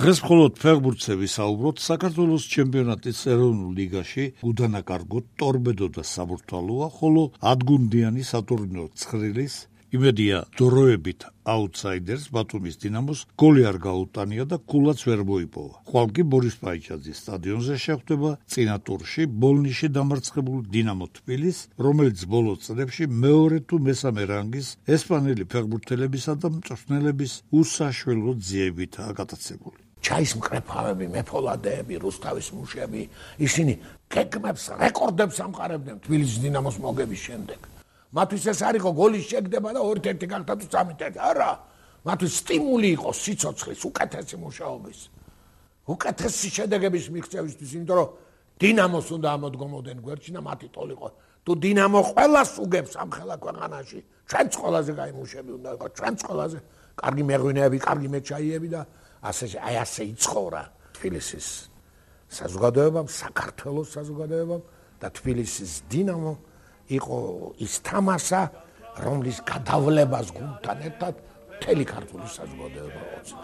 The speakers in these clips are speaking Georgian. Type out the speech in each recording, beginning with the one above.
დღეს მხოლოდ ფეხბურთზე ვისაუბროთ. საქართველოს ჩემპიონატის ეროვნულ ლიგაში უდანაკარგოდ ტორპედო და საბურთალოა, ხოლო ადგუნდიანი სატურნირო ცხრილის იმედია დროებით აუტსაიდერს ბათუმის დინამოს გოლი არ გაუტანია და გულაც ვერ მოიპოვა. ხვალ კი ბორის პაიჩაძის სტადიონზე შეხვდება წინა ტურში ბოლნისში დამარცხებული დინამო თბილისს, რომელიც ბოლო წლებში მეორე თუ მესამე რანგის ესპანელი ფეხბურთელებისა და მწვრთნელების უსაშველო ძიებითაა გატაცებული. ჩაის მკრეფავები, მეფოლადეები, რუსთავის მუშები, ისინი გეგმებს, რეკორდებს ამყარებდნენ თბილისის დინამოს მოგების შემდეგ. მათთვის ეს არ იყო გოლის შეგდება და 2-1 გახდა თუ 3-1. არა, მათთვის სტიმული იყო სიცოცხლის, უკეთესი მუშაობის, უკეთესი შედეგების მიღწევისთვის, იმიტომ რომ დინამოს უნდა ამოდგომოდნენ გვერდში და მათი ტოლი იყო. თუ დინამო ყველას უგებს ამ ხელა ქვეყანაში, ჩვენც ყველაზე კაი მუშები უნდა იყო, ჩვენც ყველაზე კარგი მეღვინეები, კარგი მეჩაიები და ასე იცხოვრა თბილისის საზოგადოებამ, საქართველოს საზოგადოებამ და თბილისის დინამო იყო ის თამაშა, რომლის გადავლებას გუნდთან ერთად მთელი ქართული საზოგადოება ოცნებდა.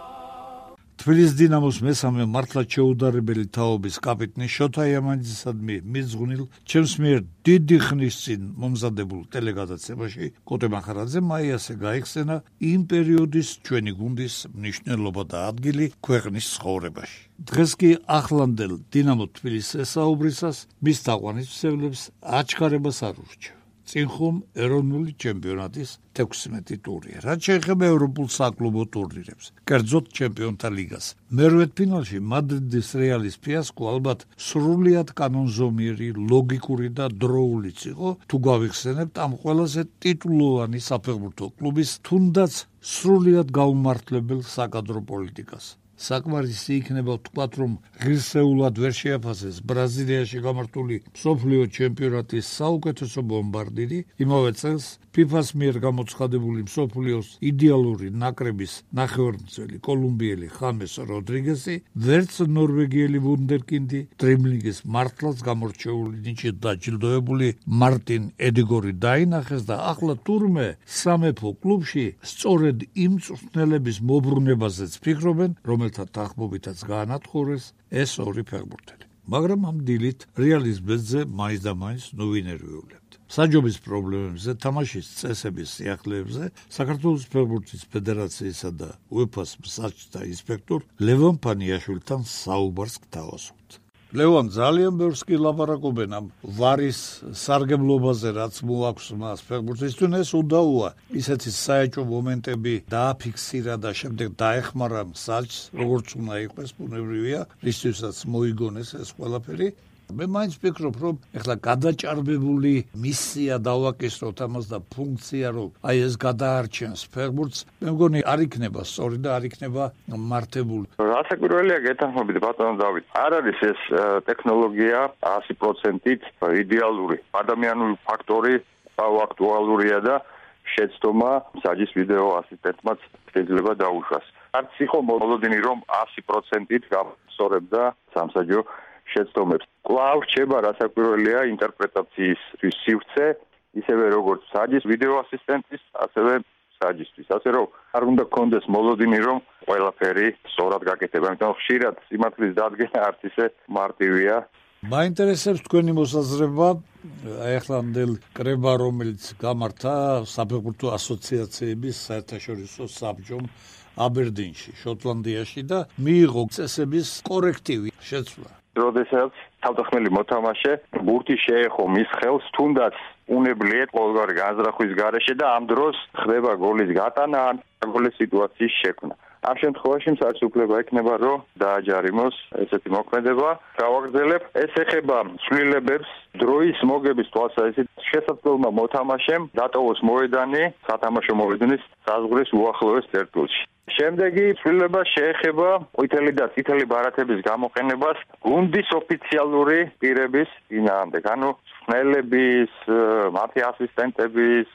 თბილისის დინამოს მესამე მართლაც შეუდარებელი თაობის კაპიტნის შოთა იამანიძისადმი მიძღვნილ ჩემს მიერ დიდი ხნის წინ მომზადებულ ტელეგადაცემაში კოტე მახარაძემ ასე გაიხსენა იმ პერიოდის ჩვენი გუნდის მნიშვნელობა და ადგილი ქვეყნის ცხოვრებაში. დღეს კი ახლანდელ დინამო თბილისს ესაუბრისას მის თაყვანისმცემლებს აჩქარებას არ ურჩევ. წინხომ ეროვნული ჩემპიონატის 16 ტურია. რაც შეეხება ევროპულ საკლუბო ტურნირებს, კერძოდ ჩემპიონთა ლიგას. მერვე ფინალში მადრიდის რეალის ფიასკო ალბათ სრულიად კანონზომიერი, ლოგიკური და დროულიც იყო, თუ გავიხსენებთ ამ ყველაზე ტიტულოვანი საფეხბურთო კლუბის თუნდაც სრულიად გაუმართლებელ საკადრო პოლიტიკას. საკმარისი იქნება ვთქვათ, რომ ღირსეულად ვერ შეაფასეს ბრაზილიაში გამართული მსოფლიო ჩემპიონატის საუკეთესო ბომბარდირი, იმავე წელს FIFA-ს მიერ გამოცხადებული მსოფლიოს იდეალური ნაკრების ნახევარმცველი კოლუმბიელი ხამეს როდრიგესი, ვერც ნორვეგიელი ვუნდერკინდი, დრიმლიგის მართლაც გამორჩეული ნიჭით დაჯილდოებული მარტინ ედეგორი დაინახეს და ახლა თურმე სამეფო კლუბში სწორედ იმ მწვრთნელების მოbrunებაზეც ფიქრობენ, რომელთა თანხმობითაც გაანადგურეს ეს ორი ფეხბურთელი. მაგრამ ამ დილით რეალის ბეძზე მაინც და მაინც ნუვინერვიულებთ. საჯობის პრობლემებზე, თამაშის წესების სიახლეებზე საქართველოს ფეხბურთის ფედერაციისა და UEFA-ს მსაჯთა ინსპექტორ ლევან ფანიაშვილთან საუბარს გთავაზობთ. ლევან, ძალიან ბევრს კი ლაპარაკობენ ამ ვარის სარგებლობაზე, რაც მოაქვს მას ფეხბურთისტვენ, ეს უდაოა. ისეთი საეჭვო მომენტები დააფიქსირა და შემდეგ დაეხმარა მსაჯს, როგორც უნდა იყოს, ბუნებრივია, რისთვისაც მოიგონეს ეს ყველაფერი. მე მაინც ვფიქრობ, რომ ეხლა გადაჭარბებული მისია დავაკისროთ ამას და ფუნქცია, რომ ეს გადაარჩენს ფეხბურთს, მე მგონი არ იქნება სწორი და არ იქნება მართებული. რასაკვირველია გეთანხმებით ბატონო დავით. არ არის ეს ტექნოლოგია 100%-ით იდეალური. ადამიანური ფაქტორი აქტუალურია და შეცდომა მსაჯის ვიდეო ასისტენტმაც შეიძლება დაუშვას. არც იყო მოლოდინი, რომ 100%-ით გამსწორებდა სამსაჯო შეცდომებს. კვლავ რჩება რასაკვირველია ინტერპრეტაციის სივრცე, ისევე როგორც მსაჯის ვიდეო ასისტენტის, ასევე მსაჯისთვის. ასე რომ არ უნდა გქონდეს მოლოდინი, რომ ყველაფერი სწორად გაკეთება, იმიტომ რომ ხშირად სიმართლის დადგენა არც ისე მარტივია. მაინტერესებს თქვენი მოსაზრება ახლანდელ კრება, რომელიც გამართა საფეხბურთო ასოციაციების საერთაშორისო საბჭომ აბერდინში, შოტლანდიაში და მიიღო წესების კორექტივი შეცვლა. როდესაც თავდახმელი მოთამაშე ბურთი შეეხო მის ხელს, თუნდაც უნებლიეთ ყოველგვარი განზრახვის გარეშე და ამ დროს ხდება გოლის გატანა ან გოლის სიტუაციის შექმნა. ამ შემთხვევაში მსაჯს უფლება ექნება, რომ დააჯარიმოს ესეთი მოქმედება. გავაგრძელებ, ეს ეხება ცვლილებებს დროის მოგების თვალსაზრისით შესაძლოა მოთამაშემ დატოვოს მოედანი სათამაშო მოედნის საზღვრის უახლოეს წერტილში. შემდეგი ცვლილება შეეხება ყვითელი და წითელი ბარათების გამოყენებას გუნდის ოფიციალური პირების წინააღმდეგ, ანუ მწვრთნელების, მათი ასისტენტების,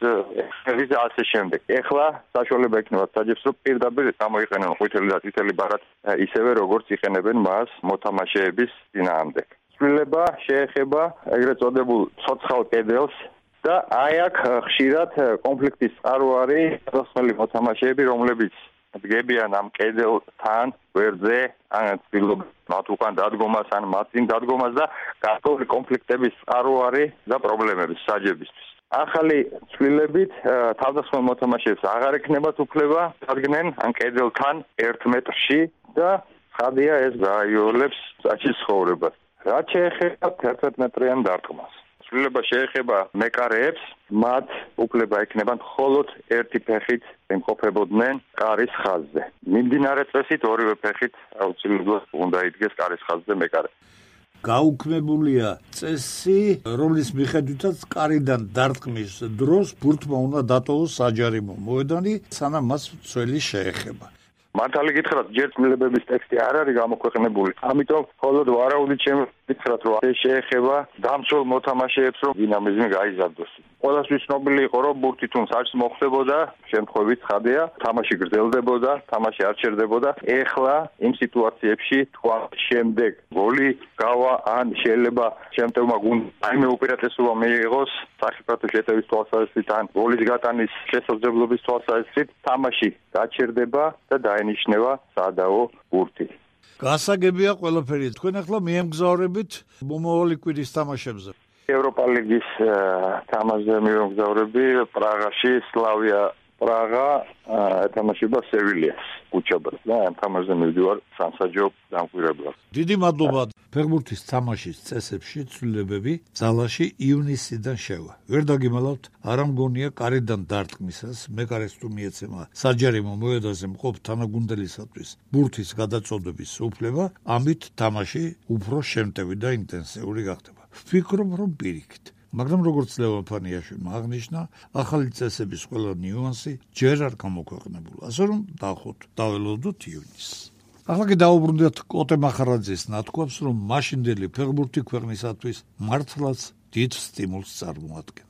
და ასე შემდეგ. ეხლა საშუალება ექნება მსაჯებს, რომ პირდაპირ გამოიყენონ ყვითელი და წითელი ბარათი, ისევე როგორც იყენებენ მას მოთამაშეების წინააღმდეგ. ცვლილება შეეხება ეგრეთ წოდებულ ცოცხალ კედელს და აი აქ ხშირად კონფლიქტის წყარო არის მოთამაშეები, რომლებიც დგებიან ამ კედელთან გვერდზე ან ცდილობენ მათ უკან დადგომას ან მათ წინ დადგომას და გარკვეული კონფლიქტების წყარო არის და პრობლემების საჯებისთვის. ახალი ცვლილებით თავდასხმელ მოთამაშეებს აღარ ექნებათ უფლება დადგნენ ან კედელთან 1 მეტრში და ხადია ეს გაიოლებს საჩის ცხოვრებას. რაც შეეხება 11 მეტრიან დარტყმას. ცვლილება შეეხება მეკარეებს, მათ უფლება ექნებათ მხოლოდ ერთი ფეხით იმყოფებოდნენ კარის ხაზზე. მიმდინარე წესით ორივე ფეხით აუცილებლად უნდა იდგეს კარის ხაზზე მეკარე. გაუქმებულია წესი, რომლის მიხედვითაც კარიდან დარტყმის დროს ბურთმა უნდა დატოვოს საჯარიმო მოედანი, სანამ მას მცველი შეეხება. მართალი გითხრათ, ჯერ ცვლილებების ტექსტი არ არის გამოქვეყნებული. ამიტომ მხოლოდ ვარაუდით შემიძლია რომ ეს შეეხება დამცველ მოთამაშეებს, რომ დინამიზმი გაიზარდოს. ყველასთვის ცნობილი იყო, რომ ბურთი თუ საჭს მოხდებოდა, შემთხვევით ხადია, თამაში გრძელდებოდა, თამაში არ ჩერდებოდა. ეხლა იმ სიტუაციებში თქვა შემდეგ გოლი გავა ან შეიძლება შემტევმა გუნდმა აიმე უპირატესობა მიიღოს სახიფათო შეტევის თვალსაზრისით ან გოლის გატანის შესაძლებლობის თვალსაზრისით, თამაში გაჩერდება და დაენიშნება სადაო ბურთი. გასაგებია ყველაფერი. თქვენ ახლა მიემგზავრებით მომავალი კვირის თამაშებზე. ევროპა ლიგის თამაშზე მივემგზავრები პრაღაში, სლავია პრაღა ეთამაშება სევილიას უჩაბრას და ამ თამაშზე მივდივარ სამსაჯო დამკვირვებლად. დიდი მადლობა. ფეხბურთის თამაშის წესებში ცვლილებები ძალაში ივნისიდან შევა. ვერ დაგიმალავთ, არ ამგონია კარიდან დარტყმისას მეკარეს თუ მიეცემა საჯარიმო მოედანზე მყოფ თანაგუნდელისათვის ბურთის გადაწოდების უფლება, ამით თამაში უფრო შემტევი და ინტენსიური გახდება. ვფიქრობ, რომ პირიქით. მაგრამ როგორც ლევან ფანიაშვილმა აღნიშნა, ახალი წესების ყველა ნიუანსი ჯერ არ გამოქვეყნებულა, ასე რომ დაველოდოთ ივნისს. ახლა კი დაუბრუნდეთ კოტე მახარაძის ნათქვამს, რომ მაშინდელი ფეხბურთი ქვეყნისათვის მართლაც დიდ სტიმულს წარმოადგენდა.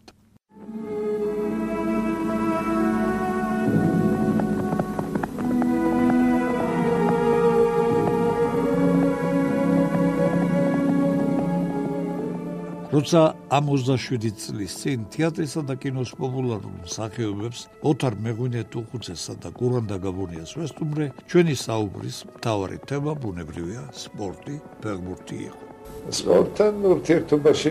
როცა ამ 27 წლის წინ თეატრისა და კინოს პოპულარულ მსახიობებს ოთარ მეღვინე-თუხუცესა და გურამ დაგაბუნიას ვესტუმრე, ჩვენი საუბრის მთავარი თემა ბუნებრივია სპორტი, ფეხბურთი იყო. სპორტთან ურთიერთობაში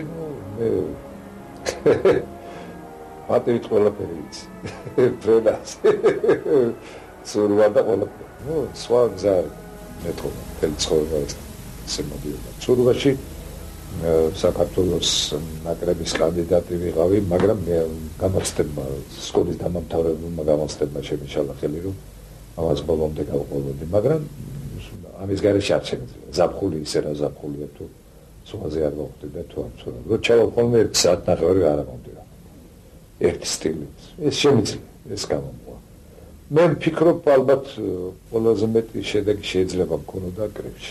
მარტივით ყველაფერი იცი. ფრენას. სურვა და ყველაფერი. სხვა გზა მეთქომა, თელ ცხოვრება შემოდიოდა. სურვაში საქართველოს ნაკრების კანდიდატი ვიყავი, მაგრამ გამოცდება სკოლის დამამთავრებელმა გამოცდება შემიშალა ხელი, რომ ამას ბოლომდე გავყოლოდი, მაგრამ ამის გარეშე არ შემიძლია. ზაფხული ისე რა ზაფხულია თუ სხვაზე არ მოხდი და თუ ამ ცურა. რო ჩავალ ხოლმე 1 საათ ნახევარი არ ამოდია. ერთ სტილით. ეს შემიძლია, ეს გამომყვა. მე ვფიქრობ, ალბათ ყველაზე მეტი შედეგი შეიძლება მქონოდა კრებში.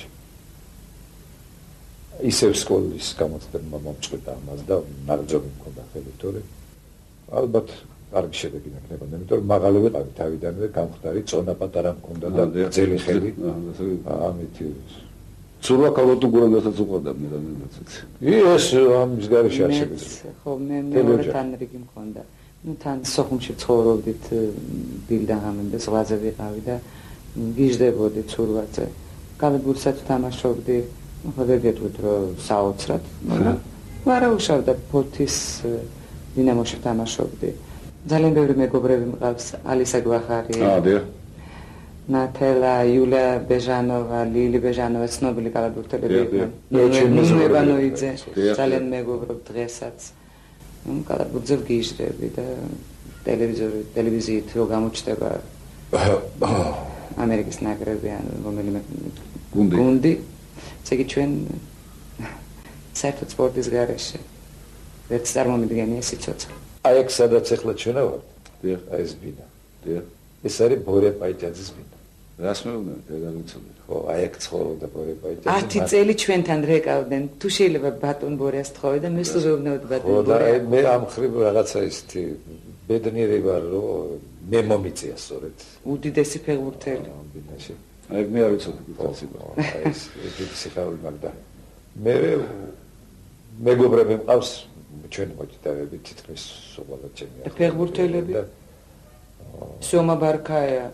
ისევ სკოლის გამოცდება მომწყვეტა ამას და ნარძობი მქონდა ხელი, თორე ალბათ კარგი შედეგი ნაკლებოდა, იმიტომ რომ მაღალი ვიყავი თავიდანვე, გამხდარი წონა პატარა მქონდა და ძელი ხელი. ამით ცურვა კალოტუ გურამდესაც უყურდა მე რამოდენსაც. ეს ამის გარეშე არ შემიძლია. ხო, მე მეორე თანრიგი მქონდა. ნუ თან სოხუმში ცხოვრობდით ბილდაღამენდა ზღვაზე ვიყავი და გიждდებოდი ცურვაზე. გამედგურსაც თამაშობდი. ვერ გეტყვით რომ საოცრად, მაგრამ ვარაუშავდა ფოთის დინამოში თამაშობდი. ძალიან ბევრი მეგობრები მყავს, ალისა გვახარი, ნათელა, იულია ბეჟანოვა, ლილი ბეჟანოვა, ცნობილი კალათბურთელები იყვნენ. ნინო ევანოიძე, ძალიან მეგობრობ დღესაც. კალათბურთზე ვგიჟდები და ტელევიზიით რო გამოჩნდება ამერიკის ნაკრები ან რომელიმე გუნდი ცეგი ჩვენ საერთოდ სპორტის გარეშე ვერ წარმომიდგენია სიცოცხლე. აი ეგ სადაც ახლა ჩვენა ვართ. დიახ, აი ეს ბინა. დიახ. ეს არის ბორე პაიჭაძის ბინა. რას მეუბნე, დედამიწები. ხო, აი ეგ ცხოვრობდა ბორე პაიჭაძე. 10 წელი ჩვენთან რეკავდნენ. თუ შეიძლება ბატონ ბორეას თხოვე და მე სულ ვეუბნებოდ ბატონ ბორე. ხო, და მე ამ ხრივ რაღაცა ისეთი ბედნიერი ვარ, რომ მე მომიწია სწორედ. უდიდესი ფეხბურთელი. ამ ბინაში. აი მე არ ვიცოდი გიტაცება. აი ეს სიხარული მაგდა. მე მეგობრები მყავს ჩვენ მოჭიდავები თითქმის სულ ჩემი. ფეხბურთელები. სომა ბარქაია,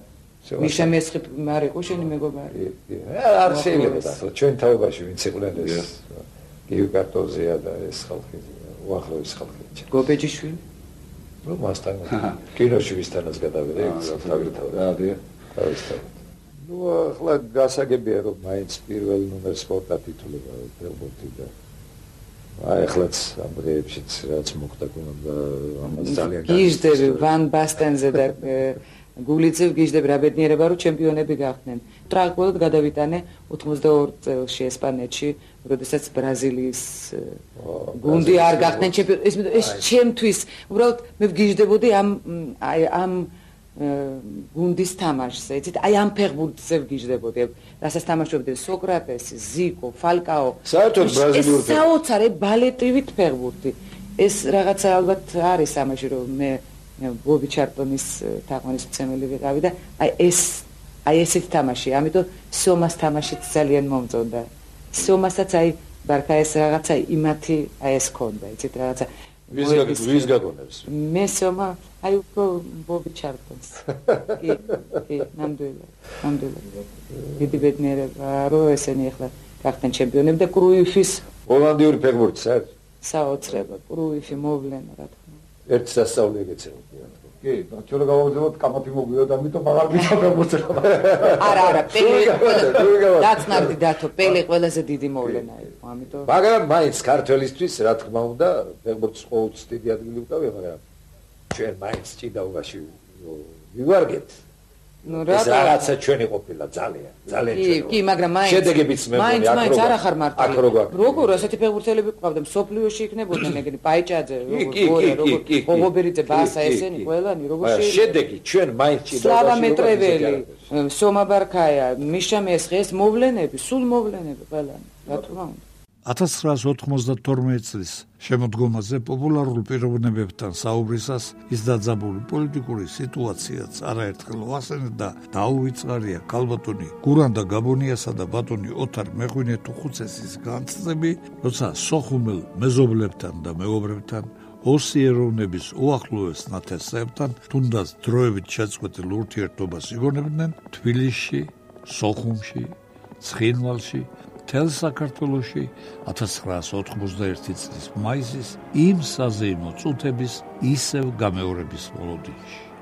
მიშა მესხი არ იყო შენი მეგობარი? არ შეიძლება ახლა ჩვენ თაობაში ვინც იყვნენ ეს გიო კარტოზია და ეს ხალხი უახლოეს ხალხი. გობეჯიშვილი? ნუ მასთან კინოში ვისთანაც გადავიდა თავისთავად. თავისთავად. ნუ ახლა გასაგებია რომ მაინც პირველ ნომერს მოხდა თითულება ფეხბურთი და ახლაც ამ დღეებშიც რაც მოხდა კონდა ამას ძალიან გიჟდები ვან ბასტენზე და გულიძე გიჟდები რა ბედნიერება რომ ჩემპიონები გახდნენ. ტრაგიკულად გადავიტანე 82 წელს ესპანეთში, როდესაც ბრაზილიის გუნდი არ გახდნენ ჩემპიონი. ეს ჩემთვის უბრალოდ მე ვგიჟდებოდი ამ გუნდის თამაშზე, იცით? აი ამ ფეხბურთზე ვგიჟდებოდი. რასაც თამაშობდნენ სოკრატესი, ზიკო, ფალკაო. საერთოდ ბრაზილიურ საოცარი ბალეტივით ფეხბურთი. ეს რაღაცა ალბათ არის ამაში რომ მე ბობი ჩარტონის თაყვანისმცემელი ვიყავი და აი ესეთ თამაში, ამიტომ სომას თამაშიც ძალიან მომწონდა. სომასაც აი ბარკა ეს რაღაცა იმათი აი ეს ქონდა, იცით რაღაცა ვის გაგონებს? მე სომა აი უფრო ბობი ჩარტონს. კი, ნამდვილად. დიდი ბედნიერება რომ ესენი ახლა გახდნენ ჩემპიონები და კრუიფის ჰოლანდიური ფეხბურთი არ? საოცრება, კრუიფი მოვლენა რა თქმა უნდა. ერთ სასწაული ეგეცებოდი. კი, ჩვენ გავაგზავნოთ კამათი მოგვიოდ, ამიტომ აღარ მიწავებთ. არა, პელე დაცნარდი დათო, პელე ყველაზე დიდი მოვლენა იყო, ამიტომ. მაგრამ მაინც ქართველისთვის რა თქმა უნდა, ფეხბურთს ყოველთვის დიდი ადგილი უკავია, მაგრამ ჩვენ მაინც ჭიდაობაში ვივარგეთ. ნუ ეს რაღაცა ჩვენი ყოფილა ძალიან ჩვენი. კი, მაგრამ მაინც შედეგებიც მე მგონი მაინც არ ახარ მარტივი. როგორ ესეთი ფეხბურთელები ყავდა სოფლიოში იქნებოდნენ ეგენი პაიჭაძე, როგორ გოგობერიძე, ბასა ესენი ყველანი როგორ შეიძლება. შედეგი ჩვენ მაინც ჭიდაობაში. სლავა მეტრეველი, სომა ბარკაია, მიშა მესხი, ეს მოვლენები, სულ მოვლენები ყველანი, რა თქმა უნდა. 1992 წლის შემოდგომაზე პოპულარულ პიროვნებებთან საუბრისას ის დაძაბული პოლიტიკური სიტუაციაც არაერთხელ ვახსენდა და დაუვიწყარია ქალბატონი გურანდა გაბონიასა და ბატონი ოთარ მეღვინე-თუხუცესის განცდები, როცა სოხუმელ მეზობლებთან და მეუღლებთან ოსი ეროვნების უახლოეს ნათესებთან თუნდაც დროებით შეწყვეტილ ურთიერთობას იგონებდნენ თბილისში, სოხუმში, ცხინვალში, მთელ საქართველოში 1991 წლის მაისის იმ საზეიმო წუთების ისევ გამეორების მოლოდინში.